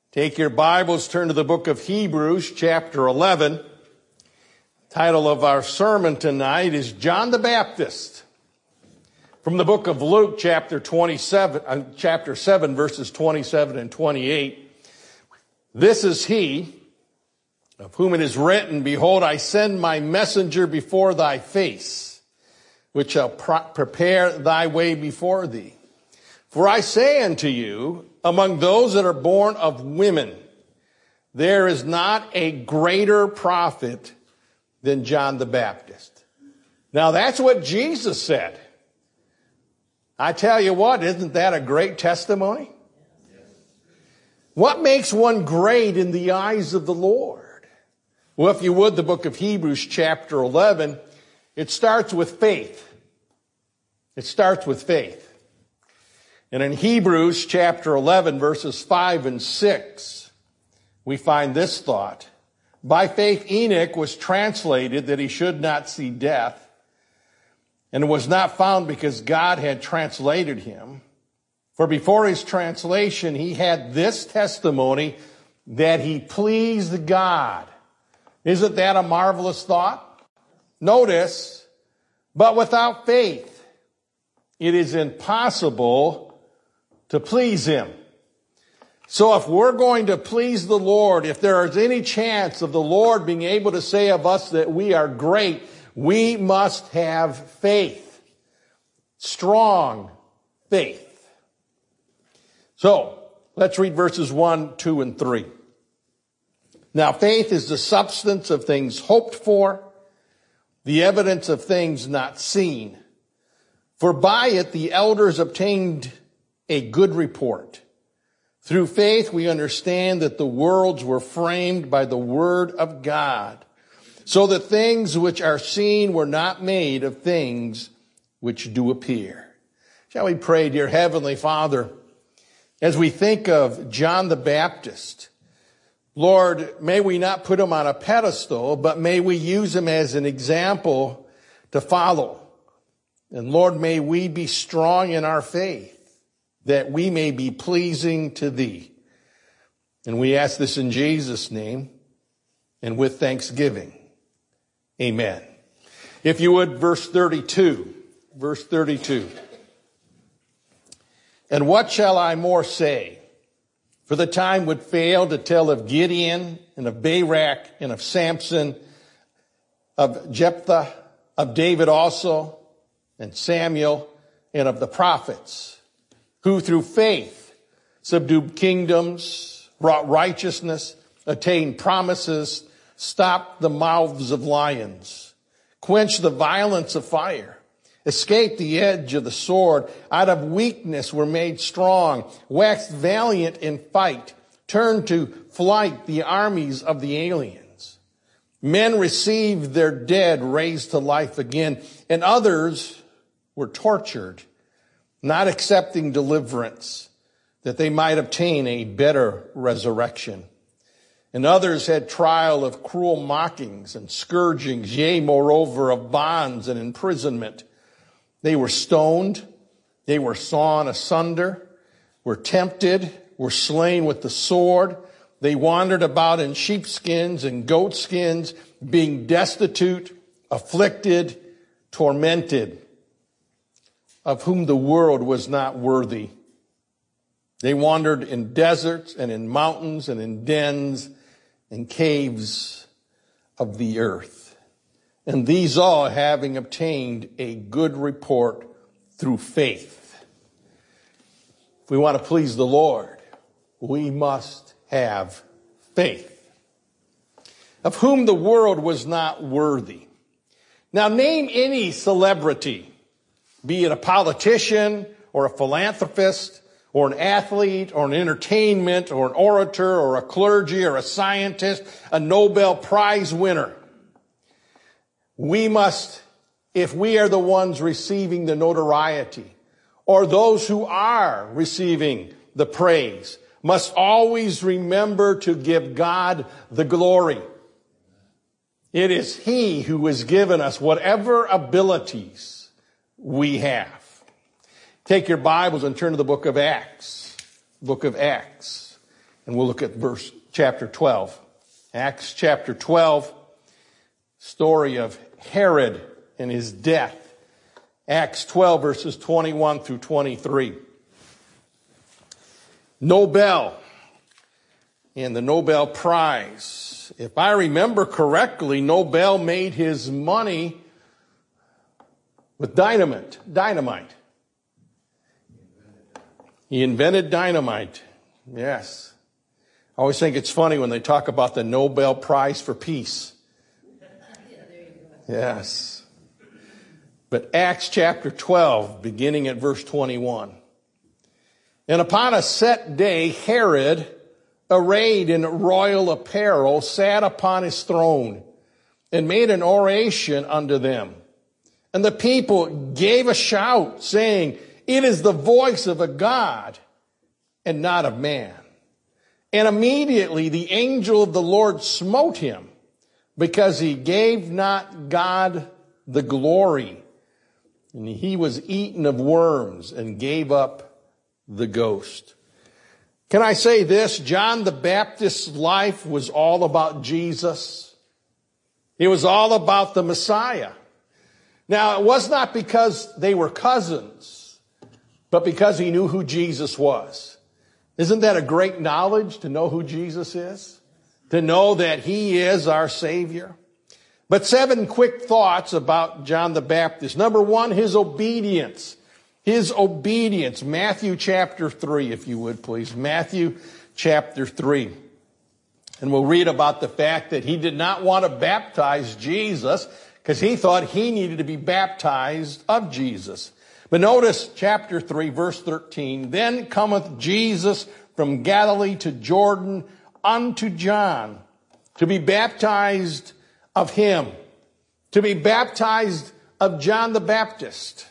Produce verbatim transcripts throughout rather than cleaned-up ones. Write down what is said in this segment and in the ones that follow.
Take your Bibles, turn to the book of Hebrews, chapter eleven. The title of our sermon tonight is John the Baptist. From the book of Luke, chapter twenty-seven, uh, chapter seven, verses twenty-seven and twenty-eight. This is he of whom it is written, "Behold, I send my messenger before thy face, which shall pro- prepare thy way before thee. For I say unto you, among those that are born of women, there is not a greater prophet than John the Baptist." Now that's what Jesus said. I tell you what, isn't that a great testimony? What makes one great in the eyes of the Lord? Well, if you would, the book of Hebrews, chapter eleven, it starts with faith. It starts with faith. And in Hebrews chapter eleven, verses five and six, we find this thought. By faith Enoch was translated that he should not see death, and was not found because God had translated him. For before his translation, he had this testimony that he pleased God. Isn't that a marvelous thought? Notice, but without faith, it is impossible to please him. So if we're going to please the Lord, if there is any chance of the Lord being able to say of us that we are great, we must have faith. Strong faith. So, let's read verses one, two, and three. Now faith is the substance of things hoped for, the evidence of things not seen. For by it the elders obtained a good report. Through faith we understand that the worlds were framed by the word of God, so that things which are seen were not made of things which do appear. Shall we pray, dear Heavenly Father, as we think of John the Baptist, Lord, may we not put him on a pedestal, but may we use him as an example to follow. And Lord, may we be strong in our faith, that we may be pleasing to thee. And we ask this in Jesus' name and with thanksgiving. Amen. If you would, verse thirty-two. Verse thirty-two. And what shall I more say? For the time would fail to tell of Gideon and of Barak and of Samson, of Jephthah, of David also, and Samuel, and of the prophets, who through faith subdued kingdoms, wrought righteousness, attained promises, stopped the mouths of lions, quenched the violence of fire, escaped the edge of the sword, out of weakness were made strong, waxed valiant in fight, turned to flight the armies of the aliens. Men received their dead raised to life again, and others were tortured, not accepting deliverance, that they might obtain a better resurrection. And others had trial of cruel mockings and scourgings, yea, moreover, of bonds and imprisonment. They were stoned, they were sawn asunder, were tempted, were slain with the sword. They wandered about in sheepskins and goatskins, being destitute, afflicted, tormented, of whom the world was not worthy. They wandered in deserts and in mountains and in dens and caves of the earth. And these all having obtained a good report through faith. If we want to please the Lord, we must have faith. Of whom the world was not worthy. Now name any celebrity, be it a politician or a philanthropist or an athlete or an entertainment or an orator or a clergy or a scientist, a Nobel Prize winner. We must, if we are the ones receiving the notoriety or those who are receiving the praise, must always remember to give God the glory. It is He who has given us whatever abilities we have. Take your Bibles and turn to the book of Acts. Book of Acts. And we'll look at verse chapter twelve. Acts chapter twelve, story of Herod and his death. Acts twelve, verses twenty-one through twenty-three. Nobel and the Nobel Prize. If I remember correctly, Nobel made his money with dynamite. Dynamite. He invented dynamite. Yes. I always think it's funny when they talk about the Nobel Prize for Peace. Yes. But Acts chapter twelve, beginning at verse twenty-one. And upon a set day, Herod, arrayed in royal apparel, sat upon his throne and made an oration unto them. And the people gave a shout, saying, "It is the voice of a God and not of man." And immediately the angel of the Lord smote him, because he gave not God the glory. And he was eaten of worms and gave up the ghost. Can I say this? John the Baptist's life was all about Jesus. It was all about the Messiah. Now, it was not because they were cousins, but because he knew who Jesus was. Isn't that a great knowledge, to know who Jesus is? To know that he is our Savior? But seven quick thoughts about John the Baptist. Number one, his obedience. His obedience. Matthew chapter three, if you would please. Matthew chapter three. And we'll read about the fact that he did not want to baptize Jesus because he thought he needed to be baptized of Jesus. But notice chapter three, verse thirteen. Then cometh Jesus from Galilee to Jordan unto John to be baptized of him, to be baptized of John the Baptist.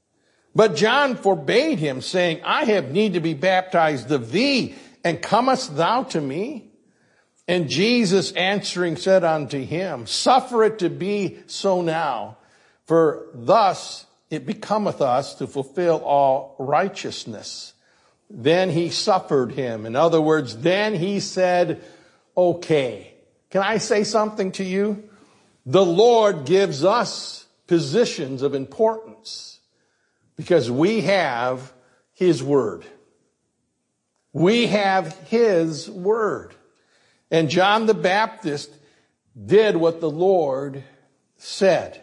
But John forbade him, saying, I have need to be baptized of thee, and comest thou to me? And Jesus answering said unto him, Suffer it to be so now, for thus it becometh us to fulfill all righteousness. Then he suffered him. In other words, then he said, okay. Can I say something to you? The Lord gives us positions of importance because we have his word. We have his word. And John the Baptist did what the Lord said.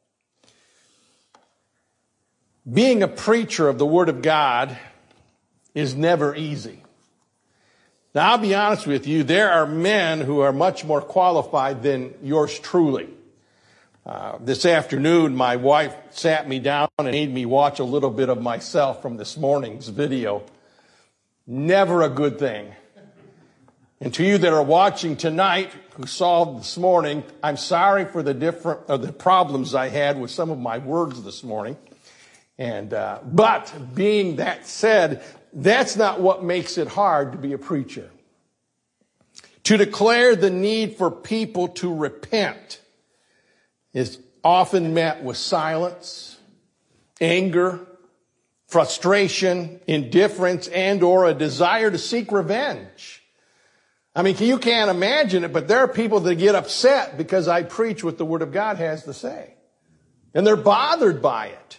Being a preacher of the Word of God is never easy. Now, I'll be honest with you, there are men who are much more qualified than yours truly. Uh, this afternoon, my wife sat me down and made me watch a little bit of myself from this morning's video. Never a good thing. And to you that are watching tonight, who saw this morning, I'm sorry for the different uh, the problems I had with some of my words this morning. And uh, but being that said, that's not what makes it hard to be a preacher. To declare the need for people to repent is often met with silence, anger, frustration, indifference, and or a desire to seek revenge. I mean, you can't imagine it, but there are people that get upset because I preach what the Word of God has to say. And they're bothered by it.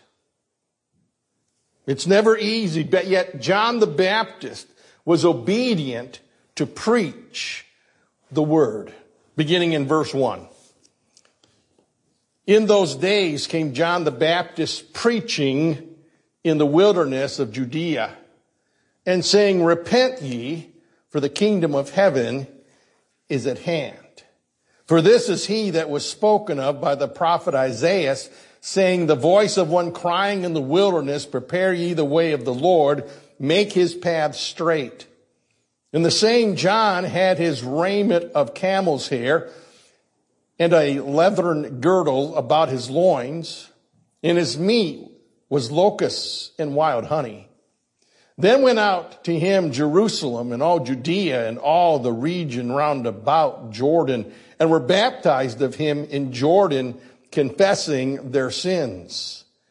It's never easy, but yet John the Baptist was obedient to preach the Word. Beginning in verse one. In those days came John the Baptist preaching in the wilderness of Judea and saying, Repent ye, for the kingdom of heaven is at hand. For this is he that was spoken of by the prophet Isaiah, saying, The voice of one crying in the wilderness, Prepare ye the way of the Lord, make his path straight. And the same John had his raiment of camel's hair, and a leathern girdle about his loins, and his meat was locusts and wild honey. Then went out to him Jerusalem and all Judea and all the region round about Jordan, and were baptized of him in Jordan, confessing their sins.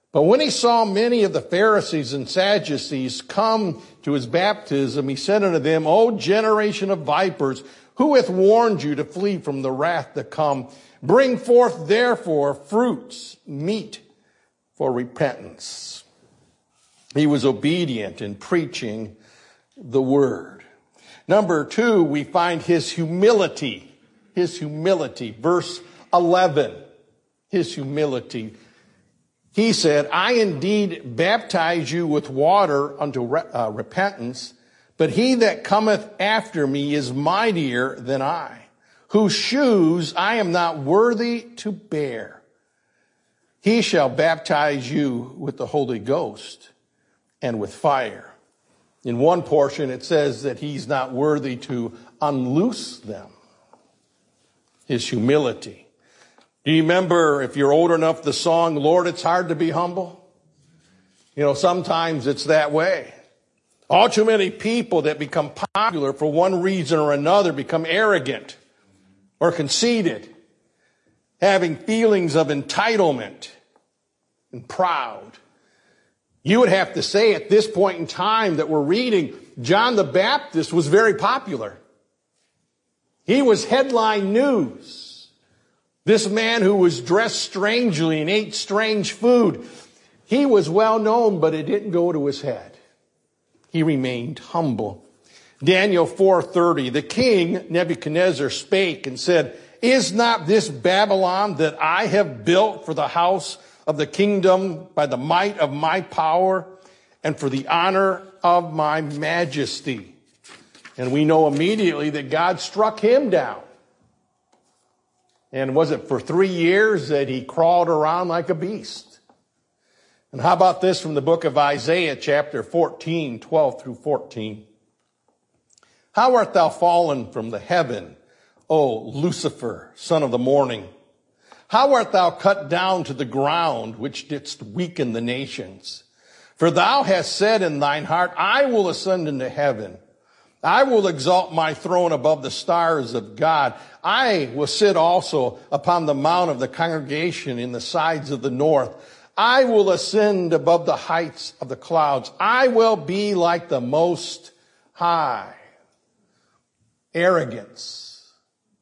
But when he saw many of the Pharisees and Sadducees come to his baptism, he said unto them, O generation of vipers, who hath warned you to flee from the wrath to come? Bring forth therefore fruits, meet for repentance. He was obedient in preaching the word. Number two, we find his humility. His humility. Verse eleven. His humility. He said, I indeed baptize you with water unto re- uh, repentance, but he that cometh after me is mightier than I, whose shoes I am not worthy to bear. He shall baptize you with the Holy Ghost and with fire. In one portion it says that he's not worthy to unloose them. His humility. Do you remember, if you're old enough, the song, Lord, It's Hard to Be Humble? You know, sometimes it's that way. All too many people that become popular for one reason or another become arrogant or conceited, having feelings of entitlement and proud. You would have to say at this point in time that we're reading, John the Baptist was very popular. He was headline news. This man who was dressed strangely and ate strange food, he was well known, but it didn't go to his head. He remained humble. Daniel four thirty, the king Nebuchadnezzar spake and said, Is not this Babylon that I have built for the house of the kingdom by the might of my power and for the honor of my majesty? And we know immediately that God struck him down. And was it for three years that he crawled around like a beast? And how about this from the book of Isaiah, chapter fourteen, twelve through fourteen? How art thou fallen from the heaven, O Lucifer, son of the morning? How art thou cut down to the ground, which didst weaken the nations? For thou hast said in thine heart, I will ascend into heaven. I will exalt my throne above the stars of God. I will sit also upon the mount of the congregation in the sides of the north. I will ascend above the heights of the clouds. I will be like the Most High. Arrogance.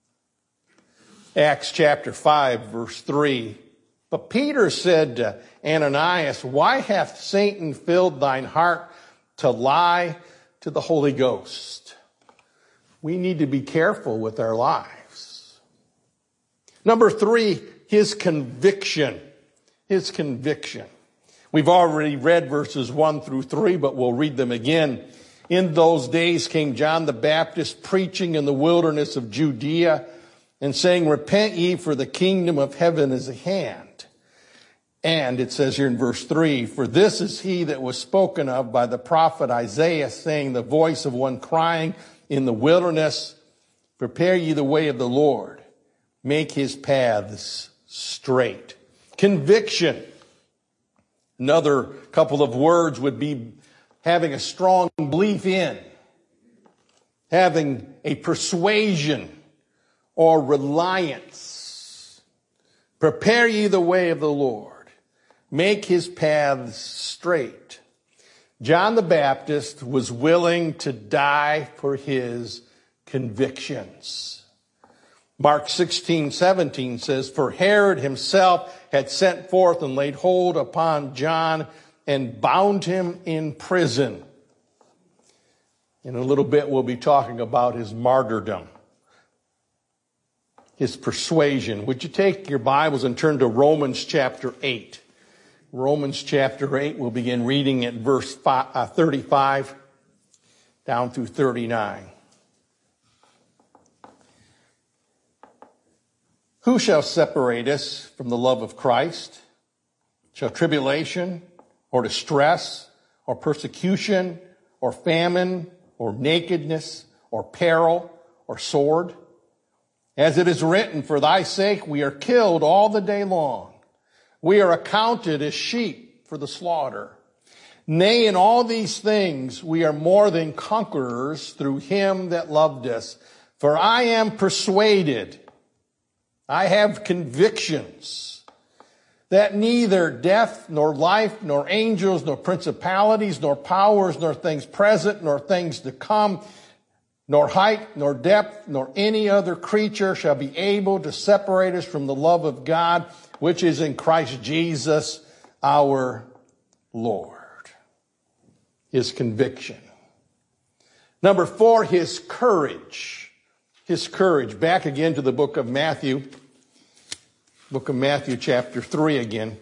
Acts chapter five, verse three. But Peter said to Ananias, Why hath Satan filled thine heart to lie to the Holy Ghost? We need to be careful with our lives. Number three, his conviction. His conviction. We've already read verses one through three, but we'll read them again. In those days came John the Baptist preaching in the wilderness of Judea and saying, Repent ye, for the kingdom of heaven is at hand. And it says here in verse three, For this is he that was spoken of by the prophet Isaiah, saying, The voice of one crying in the wilderness, Prepare ye the way of the Lord, make his paths straight. Conviction. Another couple of words would be having a strong belief in, having a persuasion or reliance. Prepare ye the way of the Lord. Make his paths straight. John the Baptist was willing to die for his convictions. Mark sixteen seventeen says, For Herod himself had sent forth and laid hold upon John and bound him in prison. In a little bit, we'll be talking about his martyrdom, his persuasion. Would you take your Bibles and turn to Romans chapter eight? Romans chapter eight, we'll begin reading at verse thirty-five down through thirty-nine. Who shall separate us from the love of Christ? Shall tribulation or distress or persecution or famine or nakedness or peril or sword? As it is written, For thy sake we are killed all the day long. We are accounted as sheep for the slaughter. Nay, in all these things we are more than conquerors through him that loved us. For I am persuaded, I have convictions, that neither death, nor life, nor angels, nor principalities, nor powers, nor things present, nor things to come, nor height, nor depth, nor any other creature shall be able to separate us from the love of God, which is in Christ Jesus our Lord. His conviction. Number four, his courage. His courage. Back again to the book of Matthew. Book of Matthew chapter three again.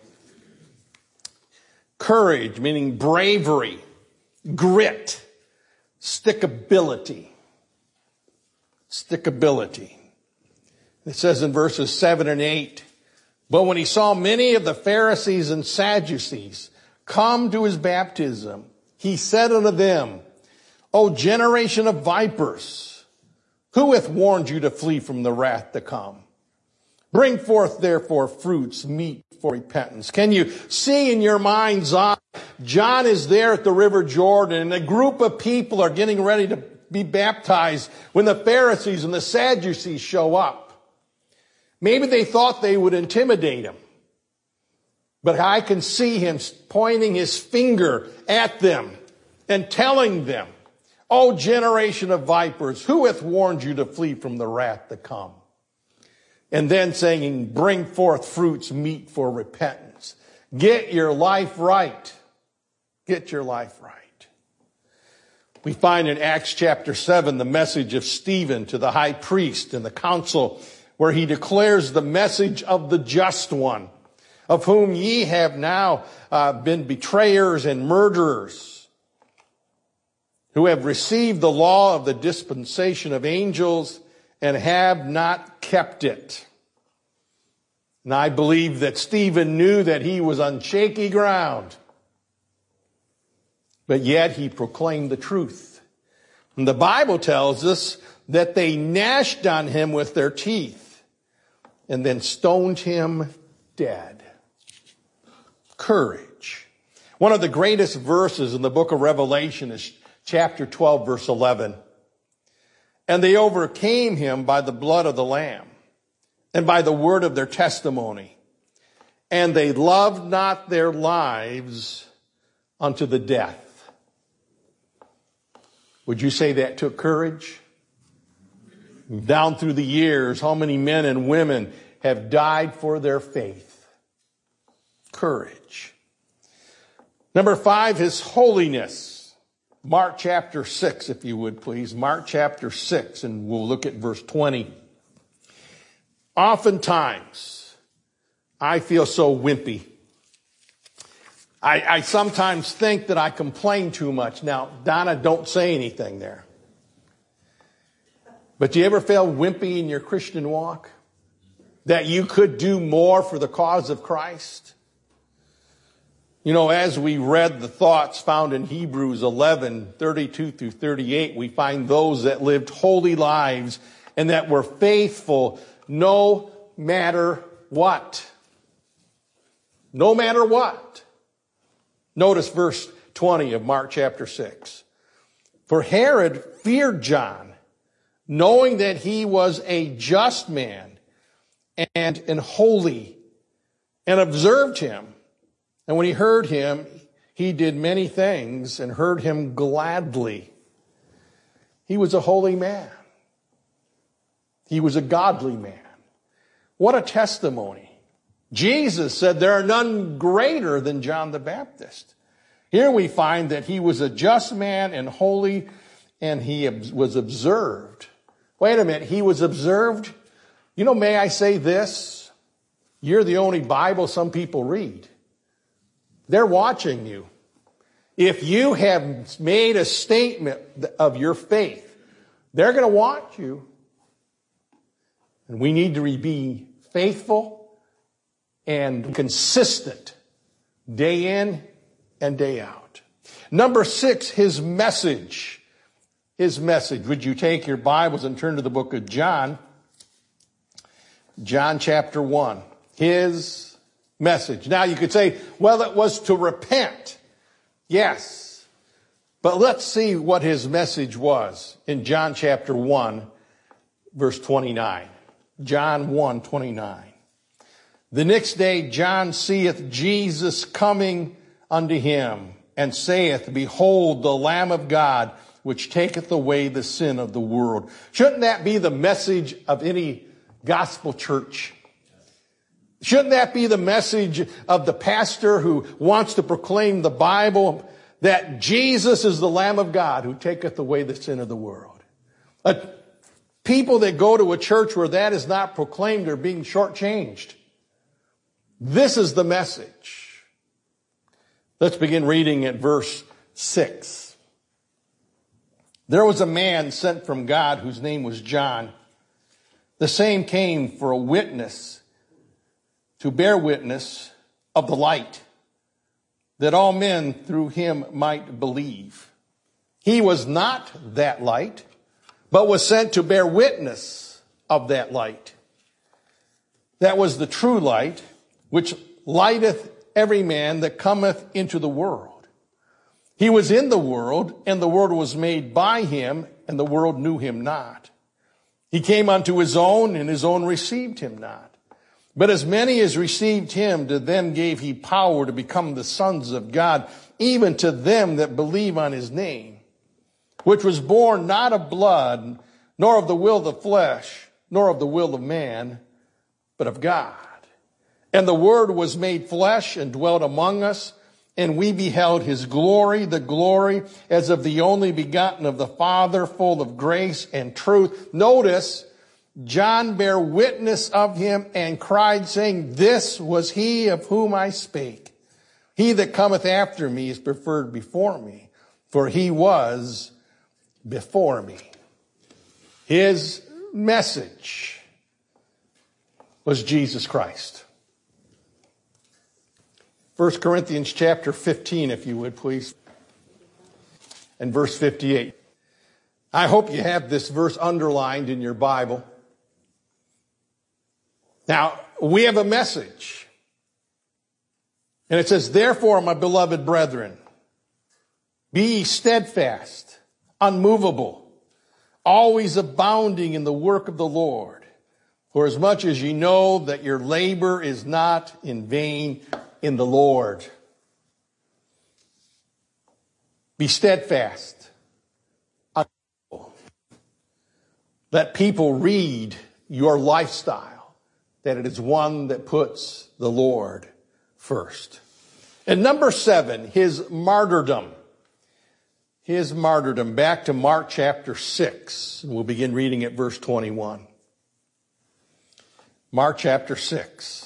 Courage, meaning bravery, grit, stickability. Stickability. It says in verses seven and eight, but when he saw many of the Pharisees and Sadducees come to his baptism, he said unto them, O generation of vipers, who hath warned you to flee from the wrath to come? Bring forth therefore fruits meet for repentance. Can you see in your mind's eye, John is there at the River Jordan and a group of people are getting ready to be baptized when the Pharisees and the Sadducees show up. Maybe they thought they would intimidate him. But I can see him pointing his finger at them and telling them, O generation of vipers, who hath warned you to flee from the wrath to come? And then saying, bring forth fruits meet for repentance. Get your life right. Get your life right. We find in Acts chapter seven the message of Stephen to the high priest and the council, where he declares the message of the just one, of whom ye have now uh, been betrayers and murderers, who have received the law of the dispensation of angels and have not kept it. And I believe that Stephen knew that he was on shaky ground, but yet he proclaimed the truth. And the Bible tells us that they gnashed on him with their teeth and then stoned him dead. Courage. One of the greatest verses in the book of Revelation is chapter twelve, verse eleven. And they overcame him by the blood of the Lamb and by the word of their testimony. And they loved not their lives unto the death. Would you say that took courage? Down through the years, how many men and women have died for their faith? Courage. Number five, his holiness. Mark chapter six, if you would please. Mark chapter six, and we'll look at verse twenty. Oftentimes, I feel so wimpy. I, I sometimes think that I complain too much. Now, Donna, don't say anything there. But do you ever feel wimpy in your Christian walk? That you could do more for the cause of Christ? You know, as we read the thoughts found in Hebrews eleven, thirty-two through thirty-eight, we find those that lived holy lives and that were faithful no matter what. No matter what. Notice verse twenty of Mark chapter six. For Herod feared John, knowing that he was a just man and, and holy, and observed him. And when he heard him, he did many things and heard him gladly. He was a holy man. He was a godly man. What a testimony. Jesus said there are none greater than John the Baptist. Here we find that he was a just man and holy, and he was observed. Wait a minute, he was observed? You know, may I say this? You're the only Bible some people read. They're watching you. If you have made a statement of your faith, they're going to watch you. And we need to be faithful and consistent day in and day out. Number six, his message. His message. Would you take your Bibles and turn to the book of John? John chapter one. His message. Now you could say, well, it was to repent. Yes. But let's see what his message was in John chapter one, verse twenty-nine. John one, twenty-nine. The next day John seeth Jesus coming unto him, and saith, Behold, the Lamb of God, which taketh away the sin of the world. Shouldn't that be the message of any gospel church? Shouldn't that be the message of the pastor who wants to proclaim the Bible, that Jesus is the Lamb of God who taketh away the sin of the world? Uh, people that go to a church where that is not proclaimed are being shortchanged. This is the message. Let's begin reading at verse six. There was a man sent from God whose name was John. The same came for a witness, to bear witness of the light, that all men through him might believe. He was not that light, but was sent to bear witness of that light. That was the true light, which lighteth every man that cometh into the world. He was in the world, and the world was made by him, and the world knew him not. He came unto his own, and his own received him not. But as many as received him, to them gave he power to become the sons of God, even to them that believe on his name, which was born not of blood, nor of the will of the flesh, nor of the will of man, but of God. And the Word was made flesh and dwelt among us, and we beheld his glory, the glory as of the only begotten of the Father, full of grace and truth. Notice, John bare witness of him and cried, saying, This was he of whom I spake. He that cometh after me is preferred before me, for he was before me. His message was Jesus Christ. First Corinthians chapter fifteen, if you would, please. And verse fifty-eight. I hope you have this verse underlined in your Bible. Now, we have a message. And it says, Therefore, my beloved brethren, be ye steadfast, unmovable, always abounding in the work of the Lord. For as much as ye know that your labor is not in vain in the Lord. Be steadfast. Let people read your lifestyle, that it is one that puts the Lord first. And number seven, his martyrdom. His martyrdom. Back to Mark chapter six. And we'll begin reading at verse twenty-one. Mark chapter six.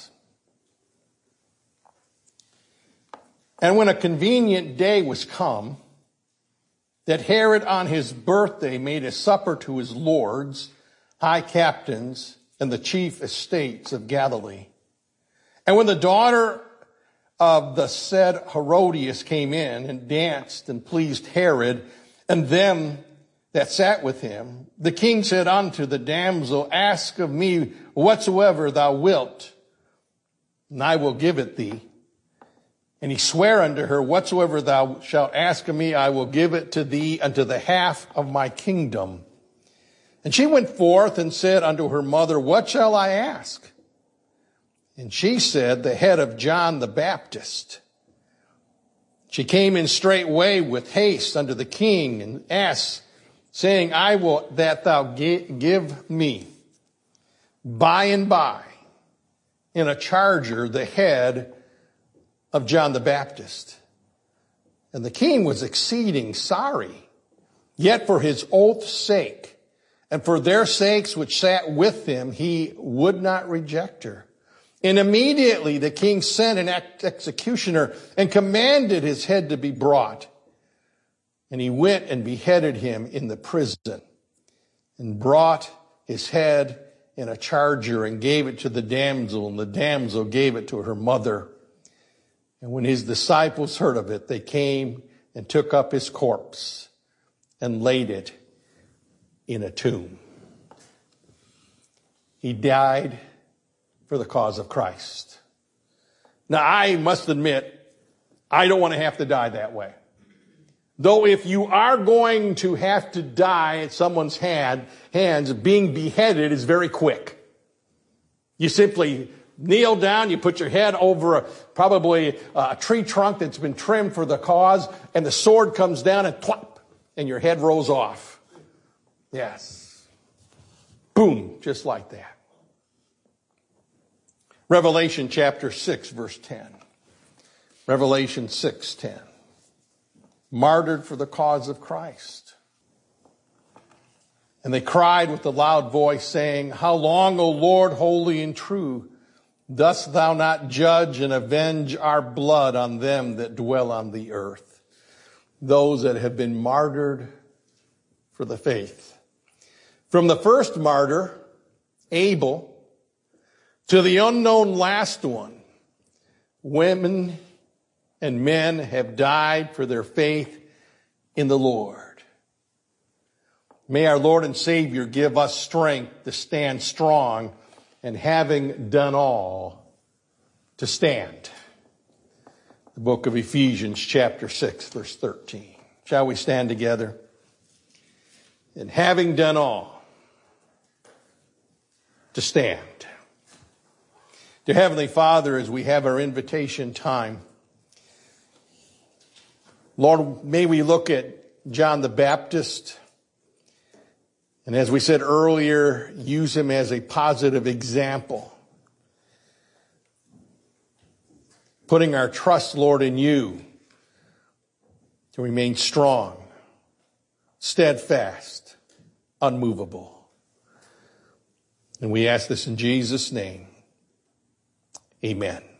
And when a convenient day was come, that Herod on his birthday made a supper to his lords, high captains, and the chief estates of Galilee. And when the daughter of the said Herodias came in and danced and pleased Herod and them that sat with him, the king said unto the damsel, Ask of me whatsoever thou wilt, and I will give it thee. And he sware unto her, Whatsoever thou shalt ask of me, I will give it to thee unto the half of my kingdom. And she went forth and said unto her mother, What shall I ask? And she said, The head of John the Baptist. She came in straightway with haste unto the king and asked, saying, I will that thou give me by and by in a charger the head of John the Baptist. And the king was exceeding sorry, yet for his oath's sake, and for their sakes which sat with him, he would not reject her. And immediately the king sent an executioner and commanded his head to be brought. And he went and beheaded him in the prison, and brought his head in a charger and gave it to the damsel, and the damsel gave it to her mother. And when his disciples heard of it, they came and took up his corpse and laid it in a tomb. He died for the cause of Christ. Now, I must admit, I don't want to have to die that way. Though if you are going to have to die at someone's hand, hands, being beheaded is very quick. You simply kneel down, you put your head over a, probably a tree trunk that's been trimmed for the cause, and the sword comes down and twop, and your head rolls off. Yes. Boom, just like that. Revelation chapter six, verse ten. Revelation six ten. Martyred for the cause of Christ. And they cried with a loud voice, saying, How long, O Lord, holy and true, dost thou not judge and avenge our blood on them that dwell on the earth, those that have been martyred for the faith? From the first martyr, Abel, to the unknown last one, women and men have died for their faith in the Lord. May our Lord and Savior give us strength to stand strong, and having done all, to stand. The book of Ephesians chapter six, verse thirteen. Shall we stand together? And having done all, to stand. Dear Heavenly Father, as we have our invitation time, Lord, may we look at John the Baptist, and as we said earlier, use him as a positive example. Putting our trust, Lord, in you to remain strong, steadfast, unmovable. And we ask this in Jesus' name. Amen.